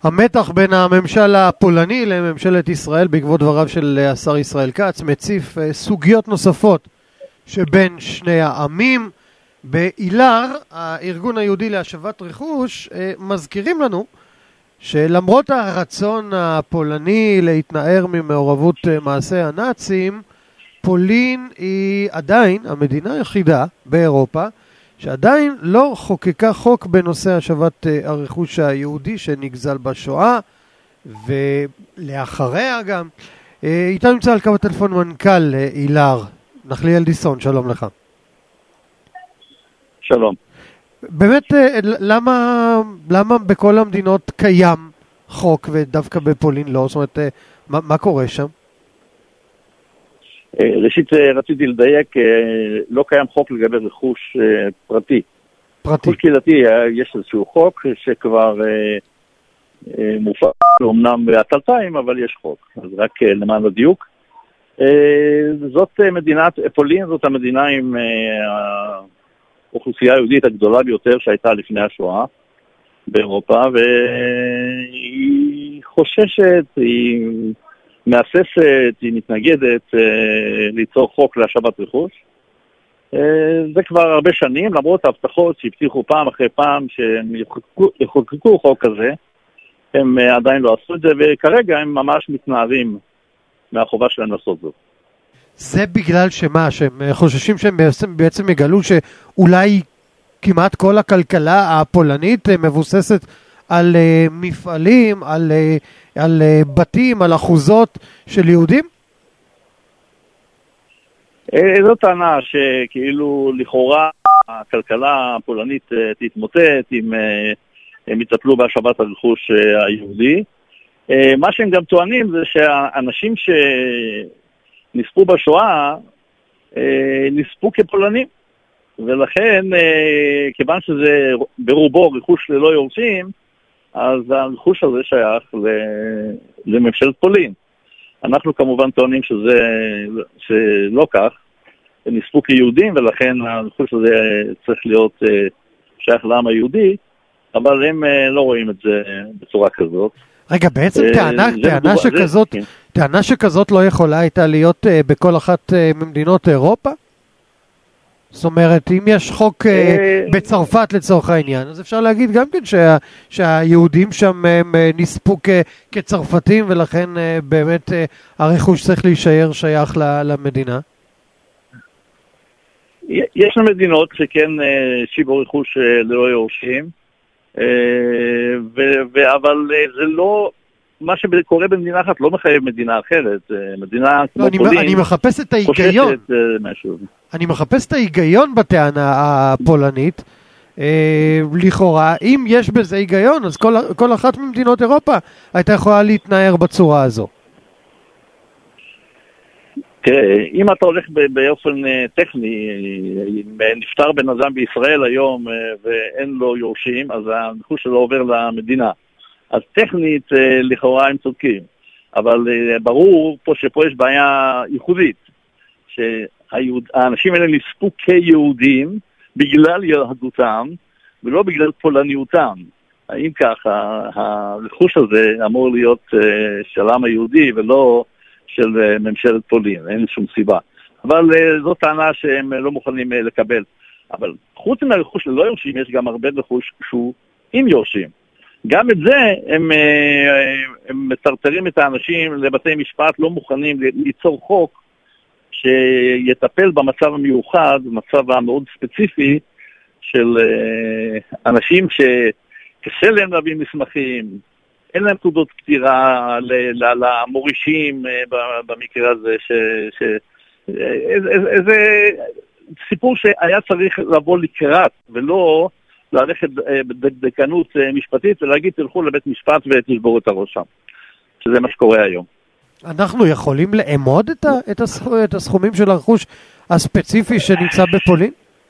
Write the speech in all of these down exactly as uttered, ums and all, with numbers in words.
המתח בין הממשל הפולני לממשלת ישראל בעקבות דבריו של השר ישראל כץ מציף סוגיות נוספות שבין שני העמים. באילר, הארגון היהודי להשבת רכוש, מזכירים לנו שלמרות הרצון הפולני להתנער ממעורבות מעשי הנאצים, פולין היא עדיין המדינה היחידה באירופה שעדיין לא חוקקה חוק בנושא השבת הרכוש היהודי שנגזל בשואה, ולאחריה גם. איתה נמצא על קו הטלפון מנכ"ל אילר, נחליאל דיסון, שלום לך. שלום. באמת, למה, למה בכל המדינות קיים חוק ודווקא בפולין לא? זאת אומרת, מה, מה קורה שם? ראשית, רציתי לדייק, לא קיים חוק לגבי רכוש פרטי. פרטי. רכוש קהילתי, יש איזשהו חוק שכבר מופעל, אמנם בעצלתיים, אבל יש חוק. אז רק למען הדיוק. זאת מדינת, פולין זאת המדינה עם האוכלוסייה היהודית הגדולה ביותר שהייתה לפני השואה באירופה, והיא חוששת, היא מאססת, היא מתנגדת אה, ליצור חוק להשבת רכוש. אה, זה כבר הרבה שנים, למרות ההבטחות שהבטיחו פעם אחרי פעם שהם יחוקקו, יחוקקו חוק כזה, הם אה, עדיין לא עשו את זה, וכרגע הם ממש מתנערים מהחובה שלהם לעשות זאת. זה בגלל שמה, שהם חוששים שהם בעצם, בעצם יגלו שאולי כמעט כל הכלכלה הפולנית מבוססת על uh, מפעלים, על, uh, על uh, בתים, על אחוזות של יהודים? זו טענה שכאילו לכאורה הכלכלה הפולנית uh, תתמוטט אם uh, הם יטפלו בהשבת הרכוש uh, היהודי. Uh, מה שהם גם טוענים זה שהאנשים שנספו בשואה uh, נספו כפולנים, ולכן uh, כיוון שזה ברובו רכוש ללא יורשים, אז הרכוש הזה שייך לממשלת פולין. אנחנו כמובן טוענים שזה שלא כך, הם נספו כיהודים, ולכן הרכוש הזה צריך להיות שייך לעם היהודי, אבל הם לא רואים את זה בצורה כזאת. רגע, בעצם טענה, טענה שכזאת, טענה שכזאת לא יכולה הייתה להיות בכל אחת ממדינות אירופה? זאת אומרת, אם יש חוק בצרפת לצורך העניין, אז אפשר להגיד גם כן שה, שהיהודים שם הם נספו כצרפתים, ולכן באמת הרכוש צריך להישאר שייך למדינה. יש מדינות שכן שיבו רכוש ללא יורשים, אבל זה לא, מה שקורה במדינה אחת לא מחייב מדינה אחרת. מדינה כמו פולין אני מחפש את ההיגיון. אני מחפש את ההיגיון בטענה הפולנית. לכאורה, אם יש בזה היגיון, אז כל, כל אחת ממדינות אירופה הייתה יכולה להתנער בצורה הזו. תראה, אם אתה הולך באופן טכני, נפטר בן אדם בישראל היום ואין לו יורשים, אז הרכוש שלו עובר למדינה. אז טכנית לכאורה הם צודקים, אבל ברור פה שפה יש בעיה ייחודית, שהאנשים האלה נספו כיהודים בגלל יהדותם ולא בגלל פולניותם. האם ככה, הרכוש הזה אמור להיות של העם היהודי ולא של ממשלת פולין, אין שום סיבה. אבל זו טענה שהם לא מוכנים לקבל. אבל חוץ מהרכוש ללא יורשים, יש גם הרבה רכוש שהוא עם יורשים. גם את זה הם, הם מטרטרים את האנשים לבתי משפט, לא מוכנים ליצור חוק שיטפל במצב המיוחד, במצב המאוד ספציפי של אנשים שקשה להם להביא מסמכים, אין להם תעודות פטירה למורישים במקרה הזה, ש, ש, איזה סיפור שהיה צריך לבוא לקראת ולא ללכת בדקנות משפטית ולהגיד תלכו לבית משפט ותשבור את הראש שם, שזה מה שקורה היום. אנחנו יכולים לאמוד את, ה, את, הסכ, את הסכומים של הרכוש הספציפי שנמצא בפולין?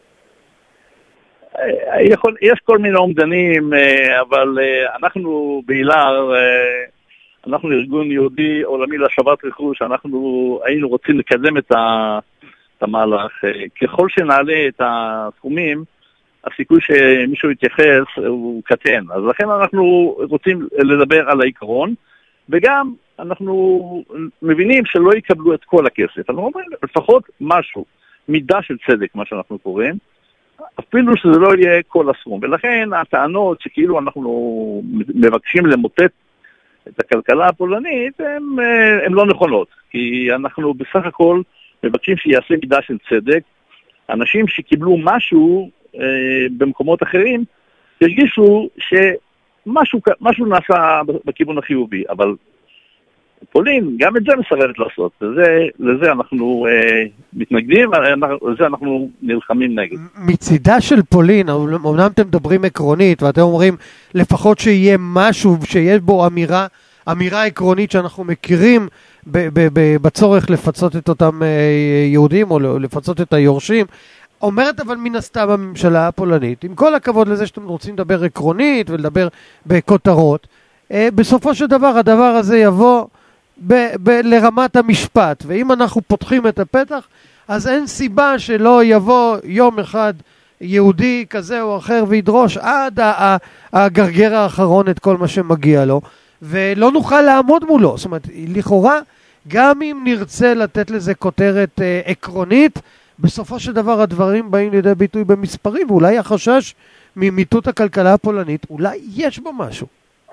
יכול, יש כל מיני אומדנים, אבל אנחנו באילר, אנחנו ארגון יהודי עולמי להשבת רכוש, אנחנו היינו רוצים לקדם את המהלך. ככל שנעלה את הסכומים, הסיכוי שמישהו יתייחס הוא קטן. אז לכן אנחנו רוצים לדבר על העיקרון, וגם אנחנו מבינים שלא יקבלו את כל הכסף. אנחנו אומרים לפחות משהו, מידה של צדק, מה שאנחנו קוראים, אפילו שזה לא יהיה כל הסכום. ולכן הטענות שכאילו אנחנו מבקשים למוטט את הכלכלה הפולנית, הן לא נכונות. כי אנחנו בסך הכל מבקשים שיעשה מידה של צדק. אנשים שקיבלו משהו אה, במקומות אחרים, ירגישו שמשהו משהו נעשה בכיוון החיובי. אבל פולין, גם את זה מסרבת לעשות. לזה, לזה אנחנו אה, מתנגדים, לזה אנחנו נלחמים נגד. מצידה של פולין, אמנם אתם מדברים עקרונית, ואתם אומרים לפחות שיהיה משהו, שיש בו אמירה, אמירה עקרונית שאנחנו מכירים ב- ב- ב- בצורך לפצות את אותם אה, יהודים, או לפצות את היורשים. אומרת אבל מן הסתם הממשלה הפולנית, עם כל הכבוד לזה שאתם רוצים לדבר עקרונית ולדבר בכותרות, אה, בסופו של דבר הדבר הזה יבוא ב- ב- לרמת המשפט, ואם אנחנו פותחים את הפתח, אז אין סיבה שלא יבוא יום אחד יהודי כזה או אחר וידרוש עד הגרגר האחרון את כל מה שמגיע לו, ולא נוכל לעמוד מולו. זאת אומרת, לכאורה, גם אם נרצה לתת לזה כותרת אה, עקרונית, בסופו של דבר הדברים באים לידי ביטוי במספרים, ואולי החשש ממיטוט הכלכלה הפולנית, אולי יש בו משהו.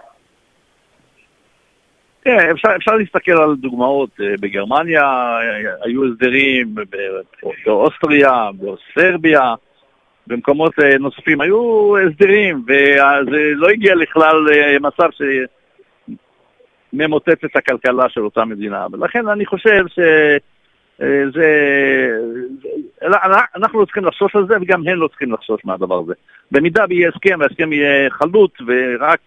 כן, אפשר, אפשר להסתכל על דוגמאות. בגרמניה היו הסדרים, באוסטריה, בסרביה, במקומות נוספים היו הסדרים, וזה לא הגיע לכלל מצב שממוטט את הכלכלה של אותה מדינה. ולכן אני חושב שזה, אנחנו לא צריכים לחשוש על זה, וגם הם לא צריכים לחשוש מהדבר הזה. במידה ויהיה הסכם, והסכם יהיה חלוט, ורק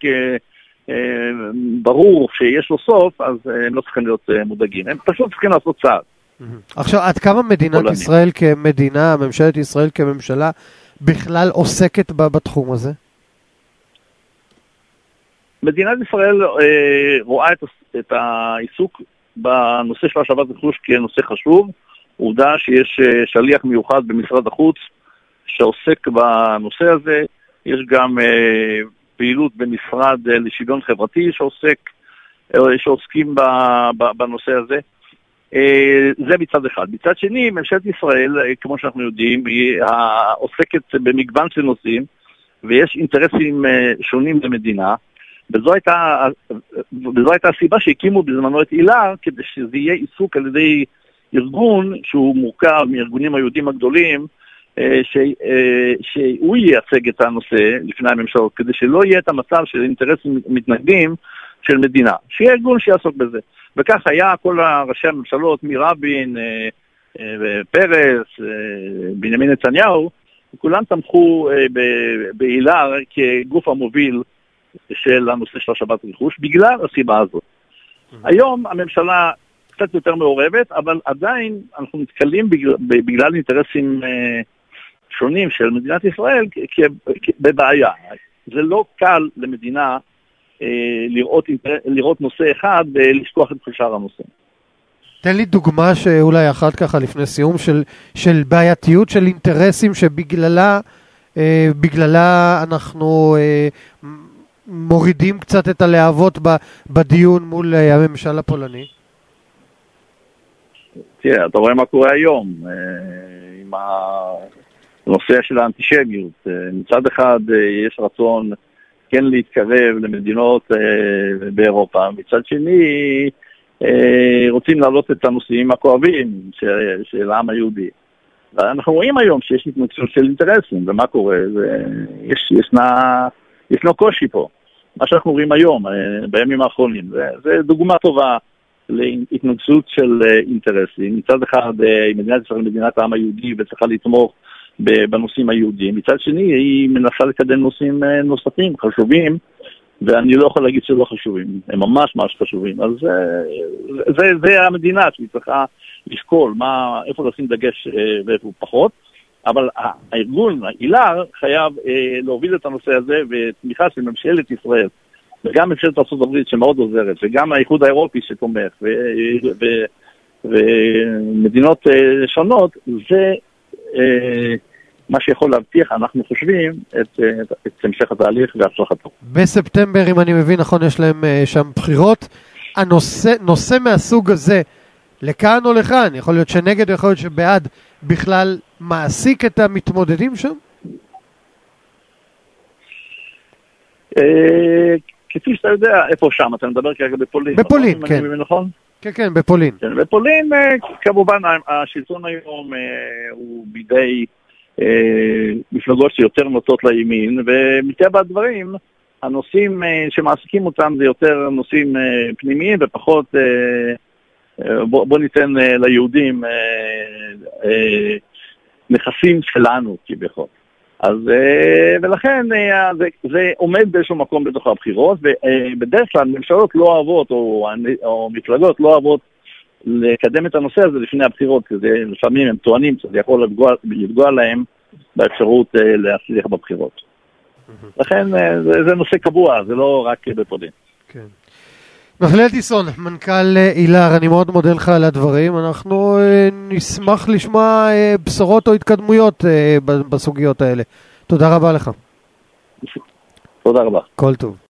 ברור שיש לו סוף, אז הם לא צריכים להיות מודאגים. הם פשוט צריכים לעשות צעד. עכשיו, עד כמה מדינת ישראל כמדינה, ממשלת ישראל כממשלה, בכלל עוסקת בתחום הזה? מדינת ישראל אה, רואה את, את העיסוק בנושא של השבת רכוש כנושא חשוב. עובדה שיש אה, שליח מיוחד במשרד החוץ שעוסק בנושא הזה. יש גם אה, פעילות במשרד אה, לשוויון חברתי שעוסק, אה, שעוסקים ב, ב, בנושא הזה. זה מצד אחד. מצד שני, ממשלת ישראל, כמו שאנחנו יודעים, היא עוסקת במגוון של נושאים, ויש אינטרסים שונים למדינה, וזו הייתה, וזו הייתה הסיבה שהקימו בזמנו את איל"ר, כדי שזה יהיה עיסוק על ידי ארגון שהוא מורכב מארגונים היהודים הגדולים, ש, שהוא ייצג את הנושא לפני הממשלות, כדי שלא יהיה את המצב של אינטרסים מתנגדים של מדינה, שיהיה ארגון שיעסוק בזה. וכך היה כל ראשי הממשלות, מרבין, פרס, בנימין נתניהו, כולם תמכו באיל"ר כגוף המוביל של הנושא של השבת רכוש, בגלל הסיבה הזאת. היום הממשלה קצת יותר מעורבת, אבל עדיין אנחנו נתקלים בגלל, בגלל אינטרסים שונים של מדינת ישראל בבעיה. זה לא קל למדינה לראות, לראות נושא אחד ולשכוח את שאר הנושא. תן לי דוגמה שאולי אחת ככה לפני סיום של, של בעייתיות של אינטרסים שבגללה אה, בגללה אנחנו אה, מורידים קצת את הלהבות ב, בדיון מול אה, הממשל הפולני. תראה, אתה רואה מה קורה היום אה, עם הנושא של האנטישמיות. אה, מצד אחד אה, יש רצון כן להתקרב למדינות אה, באירופה. מצד שני, אה, רוצים להעלות את הנושאים הכואבים של, של העם היהודי. אנחנו רואים היום שיש התנגשות של אינטרסים, ומה קורה? יש, ישנה, ישנו קושי פה. מה שאנחנו רואים היום, אה, בימים האחרונים, זה, זה דוגמה טובה להתנגשות של אה, אינטרסים. מצד אחד, אה, מדינת ישראל מדינת העם היהודי וצריכה לתמוך בנושאים היהודיים. מצד שני, היא מנסה לקדם נושאים נוספים, חשובים, ואני לא יכול להגיד שלא חשובים. הם ממש ממש חשובים. אז זה, זה, זה המדינה שהיא צריכה לשקול מה, איפה לשים דגש ואיפה פחות. אבל הארגון, איל"ר, חייב להוביל את הנושא הזה, ותמיכה של ממשלת ישראל, וגם ממשלת ארצות הברית שמאוד עוזרת, וגם האיחוד האירופי שתומך, ו, ו, ומדינות שונות, זה מה שיכול להבטיח, אנחנו חושבים, את, את, את המשך התהליך והצלחתו. בספטמבר, אם אני מבין נכון, יש להם שם בחירות. הנושא, נושא מהסוג הזה, לכאן או לכאן, יכול להיות שנגד, יכול להיות שבעד, בכלל מעסיק את המתמודדים שם? כפי שאתה יודע, איפה שם? אתה מדבר כרגע בפולין. בפולין, כן. נכון? כן, כן, בפולין. בפולין, כמובן, השלטון היום הוא בידי מפלגות שיותר נוטות לימין, ומטבע הדברים, הנושאים שמעסיקים אותם זה יותר נושאים פנימיים ופחות, בוא, בוא ניתן ליהודים נכסים שלנו כביכול. אז ולכן זה, זה עומד באיזשהו מקום בתוך הבחירות, ובדרך כלל ממשלות לא אוהבות או, או מפלגות לא אוהבות לקדם את הנושא הזה לפני הבחירות, כי לפעמים הם טוענים שזה יכול לפגוע, לפגוע להם באפשרות להצליח בבחירות. לכן זה, זה נושא קבוע, זה לא רק בפולין. כן. נחליאל טיסון, מנכ"ל איל"ר, אני מאוד מודה לך על הדברים. אנחנו נשמח לשמוע בשורות או התקדמויות בסוגיות האלה. תודה רבה לך. תודה רבה. כל טוב.